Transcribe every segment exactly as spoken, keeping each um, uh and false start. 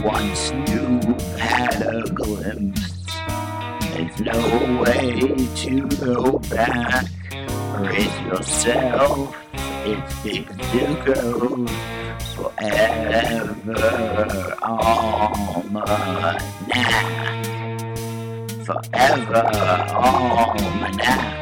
Once you've had a glimpse, there's no way to go back. Brace yourself, it's Big Zuko forever almanac. Forever almanac.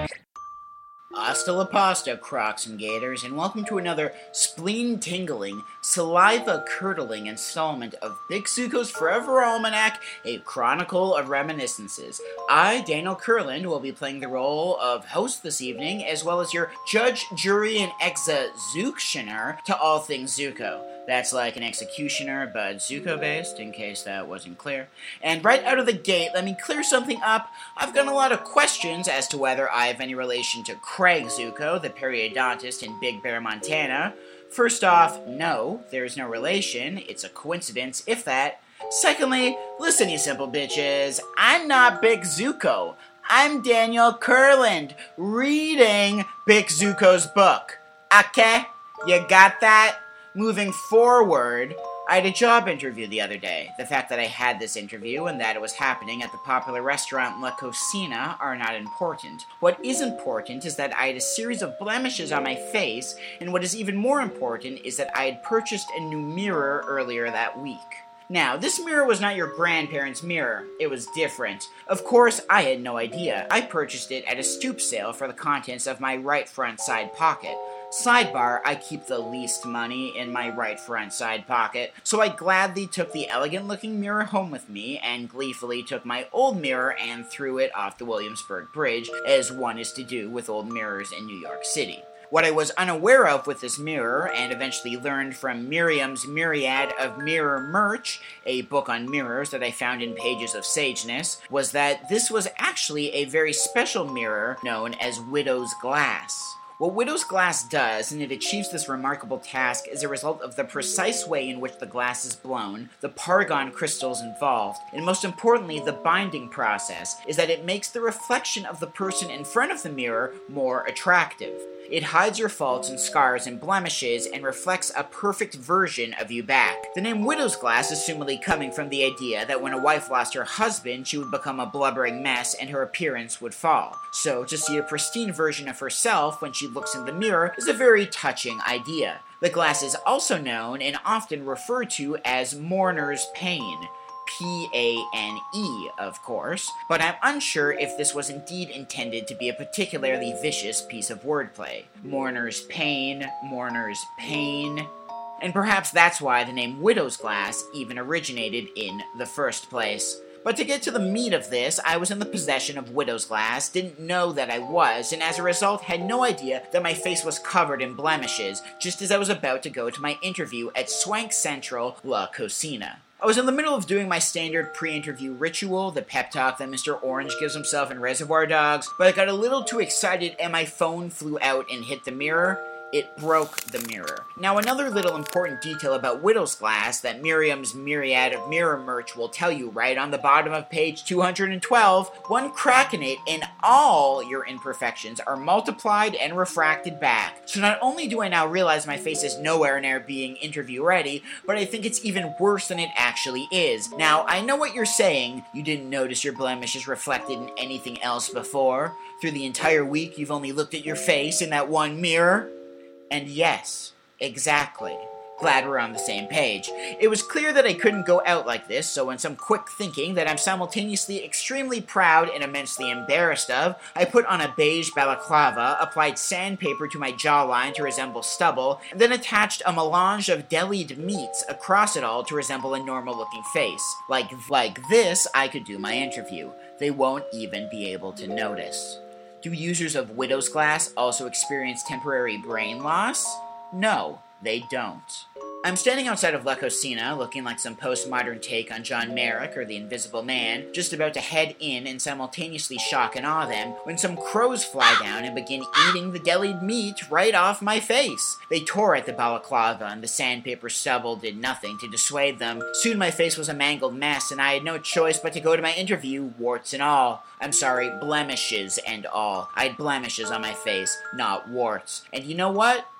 Hasta la pasta, Crocs and Gators, and welcome to another spleen-tingling, saliva-curdling installment of Big Zuko's Forever Almanac, a chronicle of reminiscences. I, Daniel Kurland, will be playing the role of host this evening, as well as your judge, jury, and executioner to all things Zuko. That's like an executioner, but Zuko-based, in case that wasn't clear. And right out of the gate, let me clear something up. I've got a lot of questions as to whether I have any relation to Craig Zuko, the periodontist in Big Bear, Montana. First off, no, there's no relation. It's a coincidence, if that. Secondly, listen, you simple bitches, I'm not Big Zuko. I'm Daniel Kurland, reading Big Zuko's book. Okay? You got that? Moving forward, I had a job interview the other day. The fact that I had this interview and that it was happening at the popular restaurant La Cocina are not important. What is important is that I had a series of blemishes on my face, and what is even more important is that I had purchased a new mirror earlier that week. Now, this mirror was not your grandparents' mirror. It was different. Of course, I had no idea. I purchased it at a stoop sale for the contents of my right front side pocket. Sidebar, I keep the least money in my right front side pocket, so I gladly took the elegant-looking mirror home with me and gleefully took my old mirror and threw it off the Williamsburg Bridge, as one is to do with old mirrors in New York City. What I was unaware of with this mirror, and eventually learned from Miriam's Myriad of Mirror Merch, a book on mirrors that I found in Pages of Sageness, was that this was actually a very special mirror known as Widow's Glass. What Widow's Glass does, and it achieves this remarkable task, is a result of the precise way in which the glass is blown, the Paragon crystals involved, and most importantly, the binding process, is that it makes the reflection of the person in front of the mirror more attractive. It hides your faults and scars and blemishes and reflects a perfect version of you back. The name Widow's Glass is assumedly coming from the idea that when a wife lost her husband, she would become a blubbering mess and her appearance would fall. So, to see a pristine version of herself when she looks in the mirror is a very touching idea. The glass is also known and often referred to as mourner's pain. P A N E, of course, but I'm unsure if this was indeed intended to be a particularly vicious piece of wordplay. Mourner's pain, mourner's pain, and perhaps that's why the name Widow's Glass even originated in the first place. But to get to the meat of this, I was in the possession of Widow's Glass, didn't know that I was, and as a result had no idea that my face was covered in blemishes, just as I was about to go to my interview at Swank Central La Cocina. I was in the middle of doing my standard pre-interview ritual, the pep talk that Mister Orange gives himself in Reservoir Dogs, but I got a little too excited and my phone flew out and hit the mirror. It broke the mirror. Now, another little important detail about Widow's Glass that Miriam's Myriad of Mirror Merch will tell you right on the bottom of page two hundred twelve, one crack in it and all your imperfections are multiplied and refracted back. So not only do I now realize my face is nowhere near being interview ready, but I think it's even worse than it actually is. Now, I know what you're saying. You didn't notice your blemishes reflected in anything else before. Through the entire week, you've only looked at your face in that one mirror. And yes, exactly. Glad we're on the same page. It was clear that I couldn't go out like this, so in some quick thinking that I'm simultaneously extremely proud and immensely embarrassed of, I put on a beige balaclava, applied sandpaper to my jawline to resemble stubble, and then attached a melange of delied meats across it all to resemble a normal-looking face. Like, like this, I could do my interview. They won't even be able to notice. Do users of Widow's Glass also experience temporary brain loss? No, they don't. I'm standing outside of La Cocina, looking like some postmodern take on John Merrick or The Invisible Man, just about to head in and simultaneously shock and awe them, when some crows fly down and begin eating the delied meat right off my face. They tore at the balaclava, and the sandpaper stubble did nothing to dissuade them. Soon my face was a mangled mess, and I had no choice but to go to my interview, warts and all. I'm sorry, blemishes and all. I had blemishes on my face, not warts. And you know what?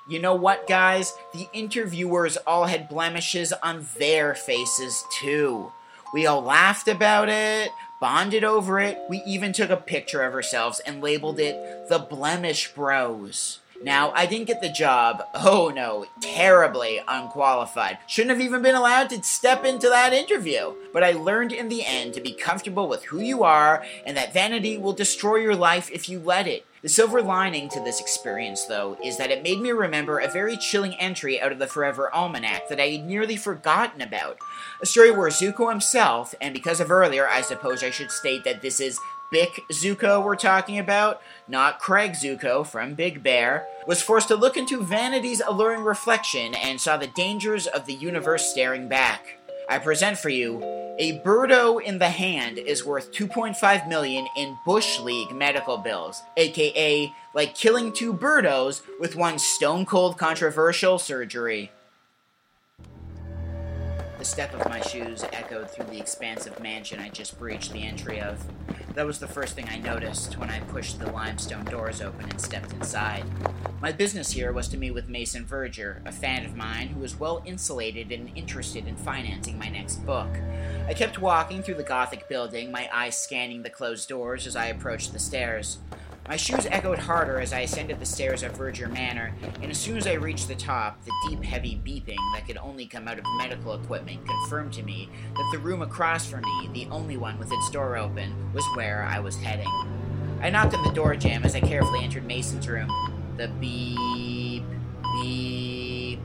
You know what, guys? The interviewers all had blemishes on their faces, too. We all laughed about it, bonded over it, we even took a picture of ourselves and labeled it the Blemish Bros. Now, I didn't get the job. Oh no, terribly unqualified. Shouldn't have even been allowed to step into that interview. But I learned in the end to be comfortable with who you are, and that vanity will destroy your life if you let it. The silver lining to this experience, though, is that it made me remember a very chilling entry out of the Forever Almanac that I had nearly forgotten about. A story where Zuko himself, and because of earlier, I suppose I should state that this is Bick Zuko we're talking about, not Craig Zuko from Big Bear, was forced to look into vanity's alluring reflection and saw the dangers of the universe staring back. I present for you, a birdo in the hand is worth two point five million dollars in Bush League medical bills, aka like killing two birdos with one stone-cold controversial surgery. The step of my shoes echoed through the expansive mansion I just breached the entry of. That was the first thing I noticed when I pushed the limestone doors open and stepped inside. My business here was to meet with Mason Verger, a fan of mine who was well insulated and interested in financing my next book. I kept walking through the Gothic building, my eyes scanning the closed doors as I approached the stairs. My shoes echoed harder as I ascended the stairs of Verger Manor, and as soon as I reached the top, the deep, heavy beeping that could only come out of medical equipment confirmed to me that the room across from me, the only one with its door open, was where I was heading. I knocked on the door jamb as I carefully entered Mason's room. The beep, beep,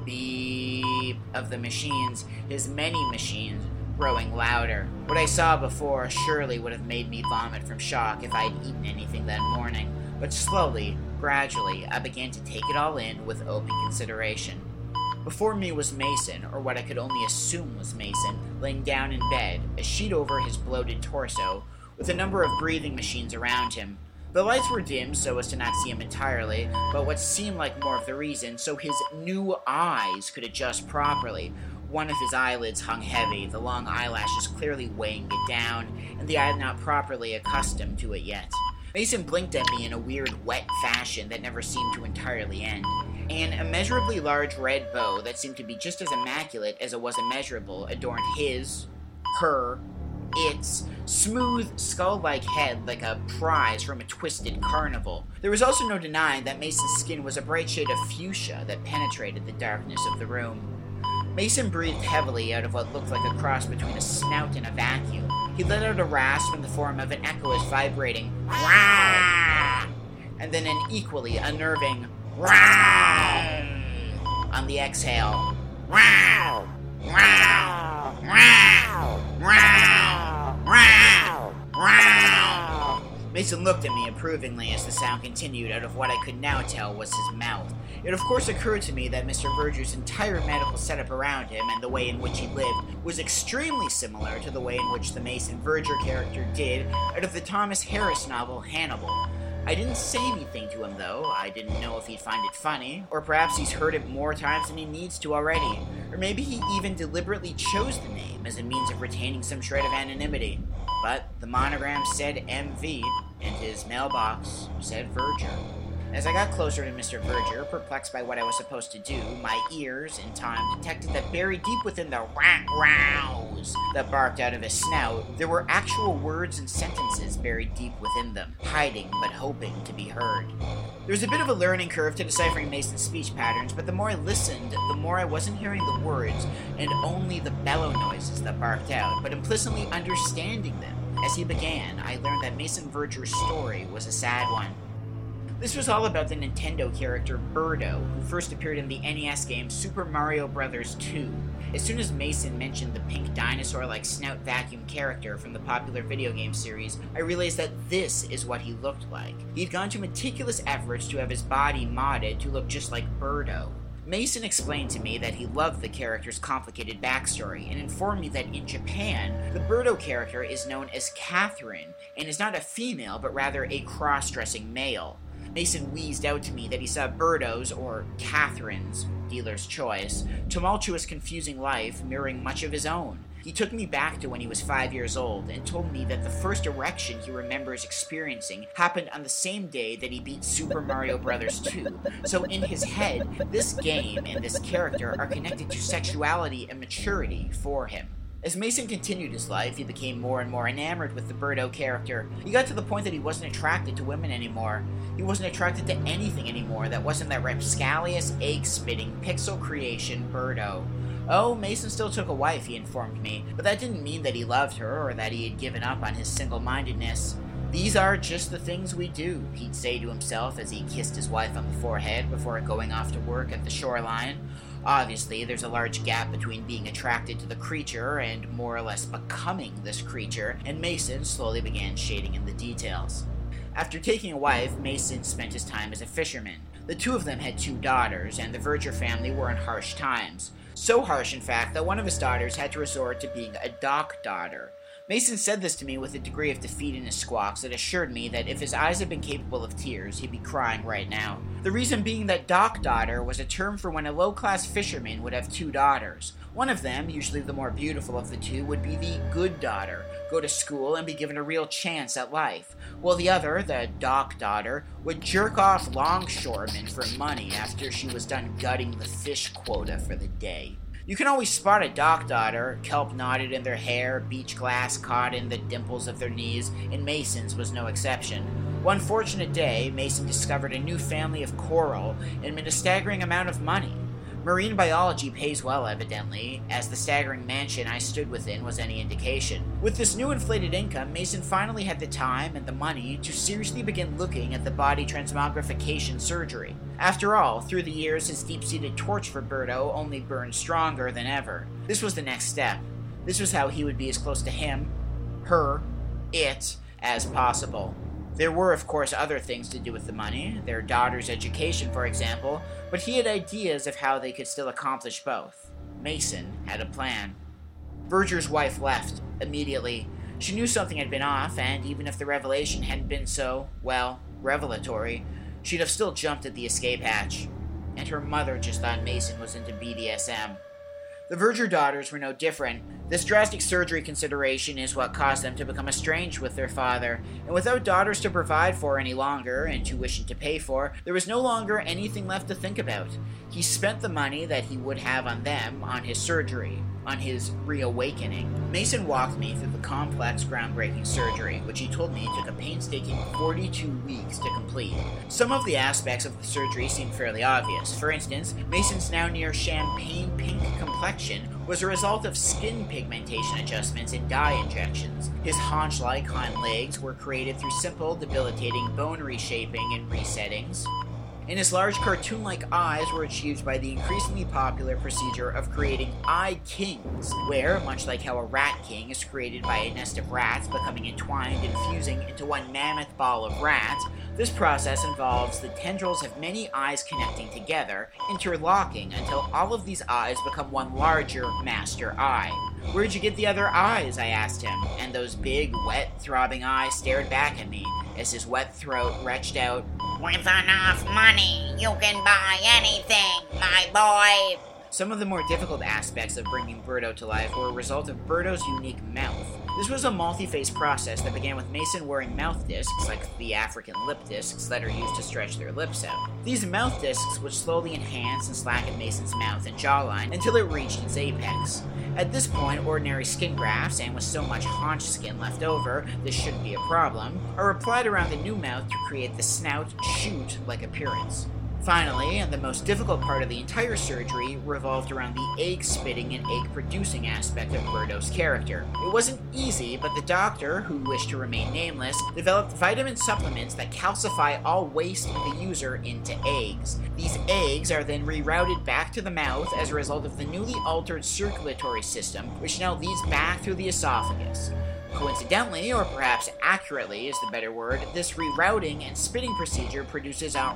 beep of the machines, his many machines, growing louder. What I saw before surely would have made me vomit from shock if I had eaten anything that morning, but slowly, gradually, I began to take it all in with open consideration. Before me was Mason, or what I could only assume was Mason, laying down in bed, a sheet over his bloated torso, with a number of breathing machines around him. The lights were dim so as to not see him entirely, but what seemed like more of the reason, so his new eyes could adjust properly. One of his eyelids hung heavy, the long eyelashes clearly weighing it down, and the eye not properly accustomed to it yet. Mason blinked at me in a weird, wet fashion that never seemed to entirely end. An immeasurably large red bow that seemed to be just as immaculate as it was immeasurable adorned his, her, its smooth, skull-like head like a prize from a twisted carnival. There was also no denying that Mason's skin was a bright shade of fuchsia that penetrated the darkness of the room. Mason breathed heavily out of what looked like a cross between a snout and a vacuum. He let out a rasp in the form of an echoous vibrating "Rah!" and then an equally unnerving "Rah!" on the exhale. "Rah! Rah! Rah! Rah! Rah! Rah!" Mason looked at me approvingly as the sound continued out of what I could now tell was his mouth. It of course occurred to me that Mister Verger's entire medical setup around him and the way in which he lived was extremely similar to the way in which the Mason Verger character did out of the Thomas Harris novel Hannibal. I didn't say anything to him, though. I didn't know if he'd find it funny, or perhaps he's heard it more times than he needs to already, or maybe he even deliberately chose the name as a means of retaining some shred of anonymity. But the monogram said M V, and his mailbox said Verger. As I got closer to Mister Verger, perplexed by what I was supposed to do, my ears, in time, detected that buried deep within the rat-rows that barked out of his snout, there were actual words and sentences buried deep within them, hiding but hoping to be heard. There was a bit of a learning curve to deciphering Mason's speech patterns, but the more I listened, the more I wasn't hearing the words, and only the bellow noises that barked out, but implicitly understanding them. As he began, I learned that Mason Verger's story was a sad one. This was all about the Nintendo character Birdo, who first appeared in the N E S game Super Mario Bros. two. As soon as Mason mentioned the pink dinosaur-like snout vacuum character from the popular video game series, I realized that this is what he looked like. He'd gone to meticulous efforts to have his body modded to look just like Birdo. Mason explained to me that he loved the character's complicated backstory and informed me that in Japan, the Birdo character is known as Catherine and is not a female but rather a cross-dressing male. Mason wheezed out to me that he saw Birdos, or Catherines, dealer's choice, tumultuous, confusing life mirroring much of his own. He took me back to when he was five years old and told me that the first erection he remembers experiencing happened on the same day that he beat Super Mario Bros. two. So in his head, this game and this character are connected to sexuality and maturity for him. As Mason continued his life, he became more and more enamored with the Birdo character. He got to the point that he wasn't attracted to women anymore. He wasn't attracted to anything anymore that wasn't that rapscallious, egg-spitting, pixel creation Birdo. Oh, Mason still took a wife, he informed me, but that didn't mean that he loved her or that he had given up on his single-mindedness. These are just the things we do, he'd say to himself as he kissed his wife on the forehead before going off to work at the shoreline. Obviously, there's a large gap between being attracted to the creature and more or less becoming this creature, and Mason slowly began shading in the details. After taking a wife, Mason spent his time as a fisherman. The two of them had two daughters, and the Verger family were in harsh times. So harsh, in fact, that one of his daughters had to resort to being a dock daughter. Mason said this to me with a degree of defeat in his squawks that assured me that if his eyes had been capable of tears, he'd be crying right now. The reason being that dock daughter was a term for when a low-class fisherman would have two daughters. One of them, usually the more beautiful of the two, would be the good daughter, go to school and be given a real chance at life, while the other, the dock daughter, would jerk off longshoremen for money after she was done gutting the fish quota for the day. You can always spot a dock daughter, kelp knotted in their hair, beach glass caught in the dimples of their knees, and Mason's was no exception. One fortunate day, Mason discovered a new family of coral and made a staggering amount of money. Marine biology pays well, evidently, as the staggering mansion I stood within was any indication. With this new inflated income, Mason finally had the time and the money to seriously begin looking at the body transmogrification surgery. After all, through the years, his deep-seated torch for Birdo only burned stronger than ever. This was the next step. This was how he would be as close to him, her, it, as possible. There were, of course, other things to do with the money, their daughter's education, for example, but he had ideas of how they could still accomplish both. Mason had a plan. Verger's wife left, immediately. She knew something had been off, and even if the revelation hadn't been so, well, revelatory, she'd have still jumped at the escape hatch. And her mother just thought Mason was into B D S M. The Verger daughters were no different. This drastic surgery consideration is what caused them to become estranged with their father, and without daughters to provide for any longer, and tuition to pay for, there was no longer anything left to think about. He spent the money that he would have on them on his surgery, on his reawakening. Mason walked me through the complex, groundbreaking surgery, which he told me took a painstaking forty-two weeks to complete. Some of the aspects of the surgery seemed fairly obvious. For instance, Mason's now near champagne pink complexion was a result of skin pigmentation adjustments and dye injections. His haunch-like hind legs were created through simple, debilitating bone reshaping and resettings. And his large cartoon-like eyes were achieved by the increasingly popular procedure of creating eye kings, where, much like how a rat king is created by a nest of rats becoming entwined and fusing into one mammoth ball of rats, this process involves the tendrils of many eyes connecting together, interlocking until all of these eyes become one larger master eye. "Where'd you get the other eyes?" I asked him, and those big, wet, throbbing eyes stared back at me as his wet throat retched out, "With enough money, you can buy anything, my boy." Some of the more difficult aspects of bringing Birdo to life were a result of Birdo's unique mouth. This was a multi-phase process that began with Mason wearing mouth discs, like the African lip discs that are used to stretch their lips out. These mouth discs would slowly enhance and slacken Mason's mouth and jawline until it reached its apex. At this point, ordinary skin grafts, and with so much haunch skin left over, this shouldn't be a problem, are applied around the new mouth to create the snout, chute-like appearance. Finally, and the most difficult part of the entire surgery, revolved around the egg-spitting and egg-producing aspect of Birdo's character. It wasn't easy, but the doctor, who wished to remain nameless, developed vitamin supplements that calcify all waste in the user into eggs. These eggs are then rerouted back to the mouth as a result of the newly altered circulatory system, which now leads back through the esophagus. Coincidentally, or perhaps accurately is the better word, this rerouting and spitting procedure produces a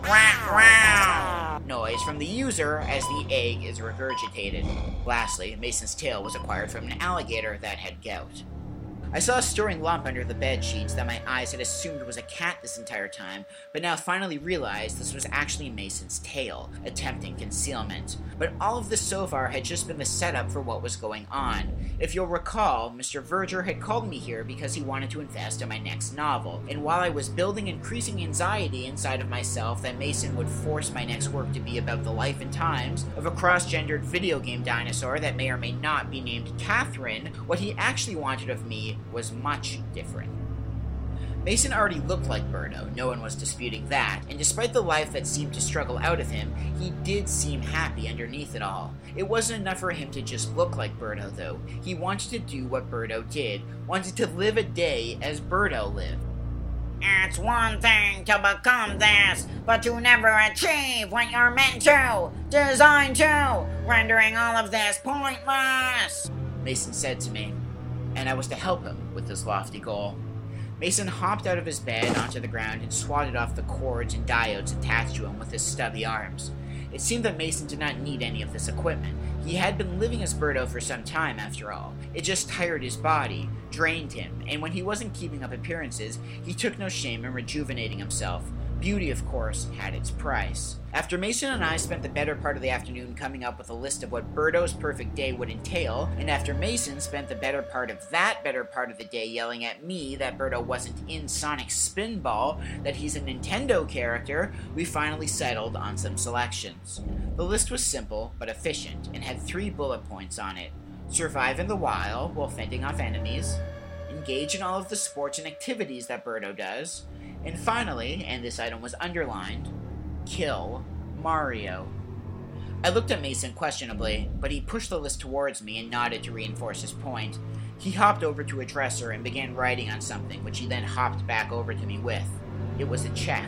wow noise from the user as the egg is regurgitated. Lastly, Mason's tail was acquired from an alligator that had gout. I saw a stirring lump under the bed sheets that my eyes had assumed was a cat this entire time, but now finally realized this was actually Mason's tail, attempting concealment. But all of this so far had just been the setup for what was going on. If you'll recall, Mister Verger had called me here because he wanted to invest in my next novel, and while I was building increasing anxiety inside of myself that Mason would force my next work to be about the life and times of a cross-gendered video game dinosaur that may or may not be named Catherine, what he actually wanted of me was much different. Mason already looked like Birdo, no one was disputing that, and despite the life that seemed to struggle out of him, he did seem happy underneath it all. It wasn't enough for him to just look like Birdo, though. He wanted to do what Birdo did, wanted to live a day as Birdo lived. It's one thing to become this, but to never achieve what you're meant to, designed to, rendering all of this pointless, Mason said to me, and I was to help him with this lofty goal. Mason hopped out of his bed onto the ground and swatted off the cords and diodes attached to him with his stubby arms. It seemed that Mason did not need any of this equipment. He had been living as Birdo for some time, after all. It just tired his body, drained him, and when he wasn't keeping up appearances, he took no shame in rejuvenating himself. Beauty, of course, had its price. After Mason and I spent the better part of the afternoon coming up with a list of what Birdo's perfect day would entail, and after Mason spent the better part of that better part of the day yelling at me that Birdo wasn't in Sonic Spinball, that he's a Nintendo character, we finally settled on some selections. The list was simple but efficient, and had three bullet points on it. Survive in the wild while fending off enemies, engage in all of the sports and activities that Birdo does, and finally, and this item was underlined, kill Mario. I looked at Mason questionably, but he pushed the list towards me and nodded to reinforce his point. He hopped over to a dresser and began writing on something, which he then hopped back over to me with. It was a check.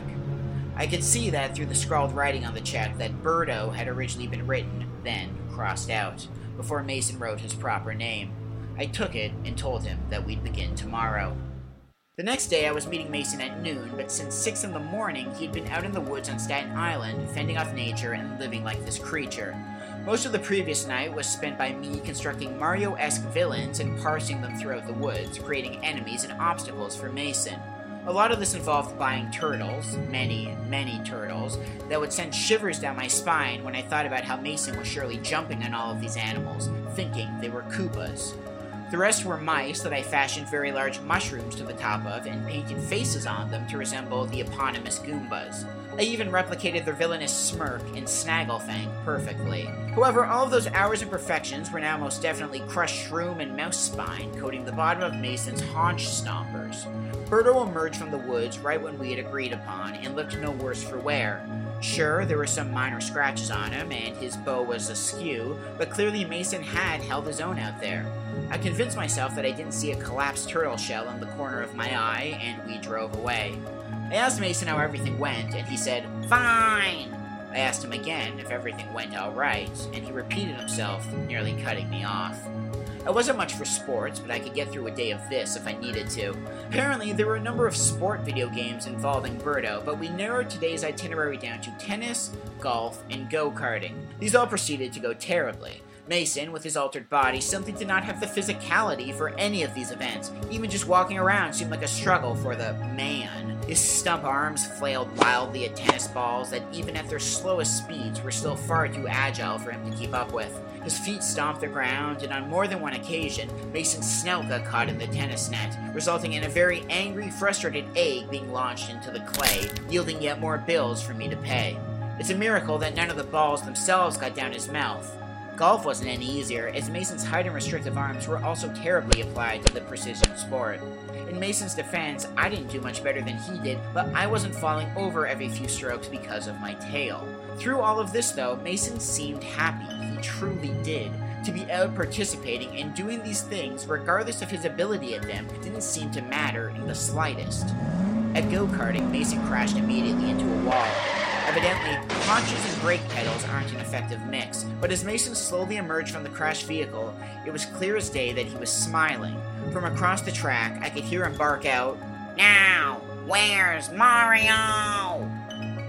I could see that through the scrawled writing on the check that Birdo had originally been written, then crossed out, before Mason wrote his proper name. I took it and told him that we'd begin tomorrow. The next day I was meeting Mason at noon, but since six in the morning he'd been out in the woods on Staten Island, fending off nature and living like this creature. Most of the previous night was spent by me constructing Mario-esque villains and parsing them throughout the woods, creating enemies and obstacles for Mason. A lot of this involved buying turtles, many, many turtles, that would send shivers down my spine when I thought about how Mason was surely jumping on all of these animals, thinking they were Koopas. The rest were mice that I fashioned very large mushrooms to the top of and painted faces on them to resemble the eponymous Goombas. I even replicated their villainous smirk and Snagglefang perfectly. However, all of those hours and perfections were now most definitely crushed shroom and mouse spine coating the bottom of Mason's haunch stompers. Birdo emerged from the woods right when we had agreed upon and looked no worse for wear. Sure, there were some minor scratches on him, and his bow was askew, but clearly Mason had held his own out there. I convinced myself that I didn't see a collapsed turtle shell in the corner of my eye, and we drove away. I asked Mason how everything went, and he said, "Fine." I asked him again if everything went alright, and he repeated himself, nearly cutting me off. I wasn't much for sports, but I could get through a day of this if I needed to. Apparently, there were a number of sport video games involving Birdo, but we narrowed today's itinerary down to tennis, golf, and go-karting. These all proceeded to go terribly. Mason, with his altered body, simply did not have the physicality for any of these events. Even just walking around seemed like a struggle for the man. His stump arms flailed wildly at tennis balls that, even at their slowest speeds, were still far too agile for him to keep up with. His feet stomped the ground, and on more than one occasion, Mason's snout got caught in the tennis net, resulting in a very angry, frustrated egg being launched into the clay, yielding yet more bills for me to pay. It's a miracle that none of the balls themselves got down his mouth. Golf wasn't any easier, as Mason's height and restrictive arms were also terribly applied to the precision sport. In Mason's defense, I didn't do much better than he did, but I wasn't falling over every few strokes because of my tail. Through all of this, though, Mason seemed happy. He truly did. To be out participating and doing these things, regardless of his ability at them, didn't seem to matter in the slightest. At go-karting, Mason crashed immediately into a wall. Evidently, haunches and brake pedals aren't an effective mix, but as Mason slowly emerged from the crashed vehicle, it was clear as day that he was smiling. From across the track, I could hear him bark out, "Now, where's Mario?"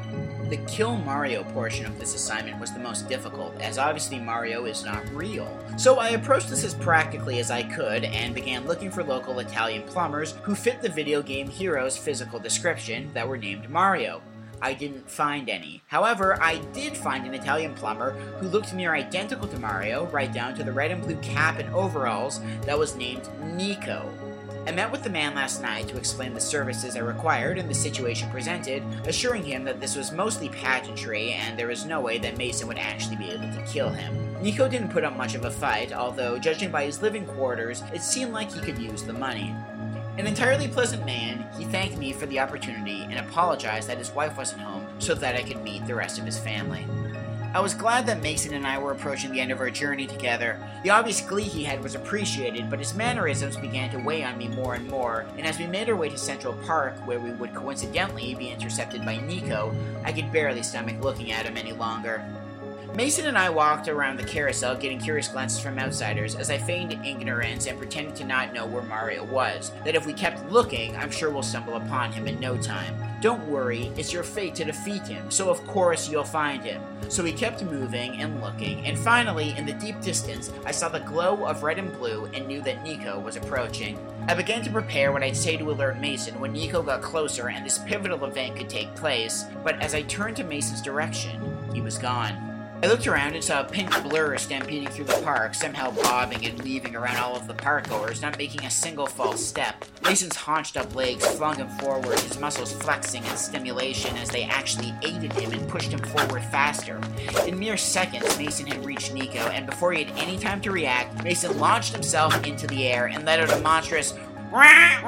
The kill Mario portion of this assignment was the most difficult, as obviously Mario is not real. So I approached this as practically as I could and began looking for local Italian plumbers who fit the video game hero's physical description that were named Mario. I didn't find any. However, I did find an Italian plumber who looked near identical to Mario, right down to the red and blue cap and overalls, that was named Nico. I met with the man last night to explain the services I required and the situation presented, assuring him that this was mostly pageantry and there was no way that Mason would actually be able to kill him. Nico didn't put up much of a fight, although judging by his living quarters, it seemed like he could use the money. An entirely pleasant man, he thanked me for the opportunity and apologized that his wife wasn't home so that I could meet the rest of his family. I was glad that Mason and I were approaching the end of our journey together. The obvious glee he had was appreciated, but his mannerisms began to weigh on me more and more, and as we made our way to Central Park, where we would coincidentally be intercepted by Nico, I could barely stomach looking at him any longer. Mason and I walked around the carousel, getting curious glances from outsiders as I feigned ignorance and pretended to not know where Mario was. That if we kept looking, I'm sure we'll stumble upon him in no time. Don't worry, it's your fate to defeat him, so of course you'll find him. So we kept moving and looking, and finally, in the deep distance, I saw the glow of red and blue and knew that Nico was approaching. I began to prepare what I'd say to alert Mason when Nico got closer and this pivotal event could take place, but as I turned to Mason's direction, he was gone. I looked around and saw a pink blur stampeding through the park, somehow bobbing and weaving around all of the parkgoers, not making a single false step. Mason's haunched-up legs flung him forward, his muscles flexing in stimulation as they actually aided him and pushed him forward faster. In mere seconds, Mason had reached Nico, and before he had any time to react, Mason launched himself into the air and let out a monstrous "Rah!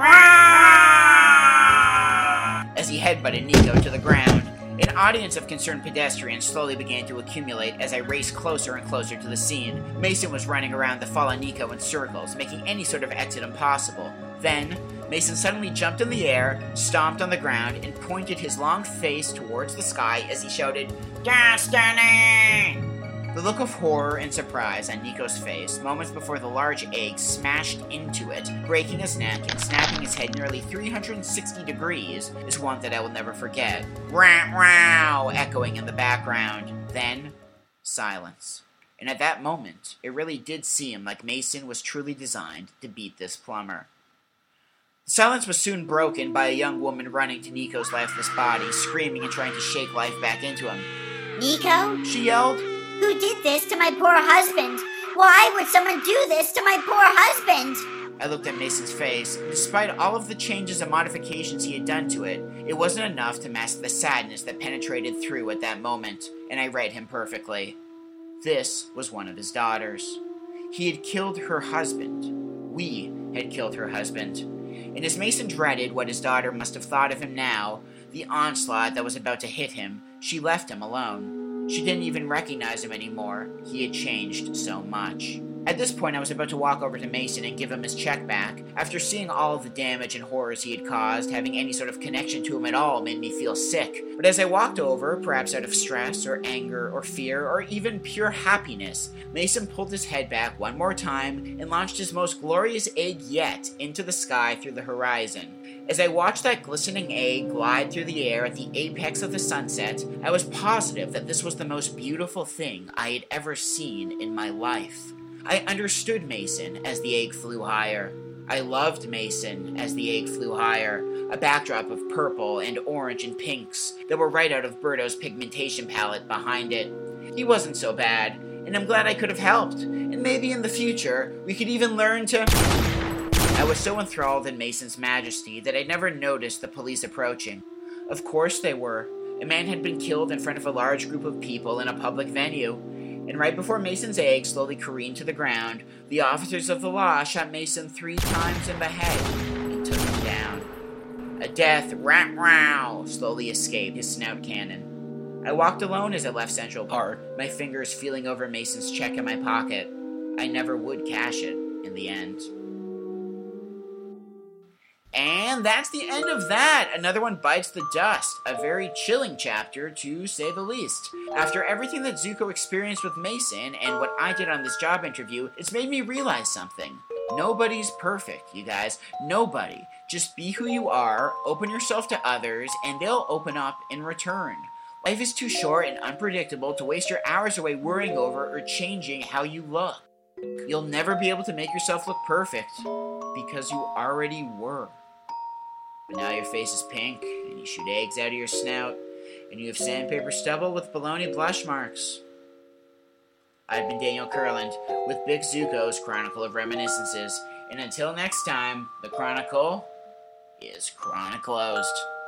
Rah!" as he headbutted Nico to the ground. An audience of concerned pedestrians slowly began to accumulate as I raced closer and closer to the scene. Mason was running around the fallen Nico in circles, making any sort of exit impossible. Then, Mason suddenly jumped in the air, stomped on the ground, and pointed his long face towards the sky as he shouted, "Destiny!" The look of horror and surprise on Nico's face, moments before the large egg smashed into it, breaking his neck and snapping his head nearly three hundred sixty degrees, is one that I will never forget. "Rah, rah," echoing in the background. Then, silence. And at that moment, it really did seem like Mason was truly designed to beat this plumber. The silence was soon broken by a young woman running to Nico's lifeless body, screaming and trying to shake life back into him. "Nico? She yelled. Who did this to my poor husband? Why would someone do this to my poor husband?" I looked at Mason's face. Despite all of the changes and modifications he had done to it, it wasn't enough to mask the sadness that penetrated through at that moment, and I read him perfectly. This was one of his daughters. He had killed her husband. We had killed her husband. And as Mason dreaded what his daughter must have thought of him now, the onslaught that was about to hit him, she left him alone. She didn't even recognize him anymore. He had changed so much. At this point, I was about to walk over to Mason and give him his check back. After seeing all of the damage and horrors he had caused, having any sort of connection to him at all made me feel sick. But as I walked over, perhaps out of stress or anger or fear or even pure happiness, Mason pulled his head back one more time and launched his most glorious egg yet into the sky through the horizon. As I watched that glistening egg glide through the air at the apex of the sunset, I was positive that this was the most beautiful thing I had ever seen in my life. I understood Mason as the egg flew higher. I loved Mason as the egg flew higher, a backdrop of purple and orange and pinks that were right out of Berto's pigmentation palette behind it. He wasn't so bad, and I'm glad I could have helped, and maybe in the future we could even learn to... I was so enthralled in Mason's majesty that I never noticed the police approaching. Of course they were. A man had been killed in front of a large group of people in a public venue, and right before Mason's egg slowly careened to the ground, the officers of the law shot Mason three times in the head and took him down. A death "rah-row" slowly escaped his snout cannon. I walked alone as I left Central Park, my fingers feeling over Mason's check in my pocket. I never would cash it in the end. And that's the end of that. Another one bites the dust. A very chilling chapter, to say the least. After everything that Zuko experienced with Mason and what I did on this job interview, it's made me realize something. Nobody's perfect, you guys. Nobody. Just be who you are, open yourself to others, and they'll open up in return. Life is too short and unpredictable to waste your hours away worrying over or changing how you look. You'll never be able to make yourself look perfect because you already were. But now your face is pink, and you shoot eggs out of your snout, and you have sandpaper stubble with baloney blush marks. I've been Daniel Kurland with Big Zuko's Chronicle of Reminiscences, and until next time, the Chronicle is chroniclosed.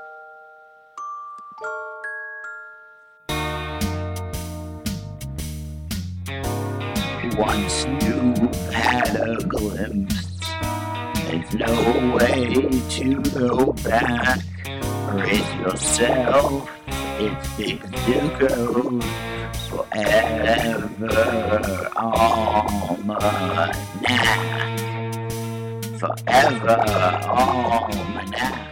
Once you've had a glimpse, there's no way to go back. Raise yourself, it's Big Zuko forever almanac. Forever almanac.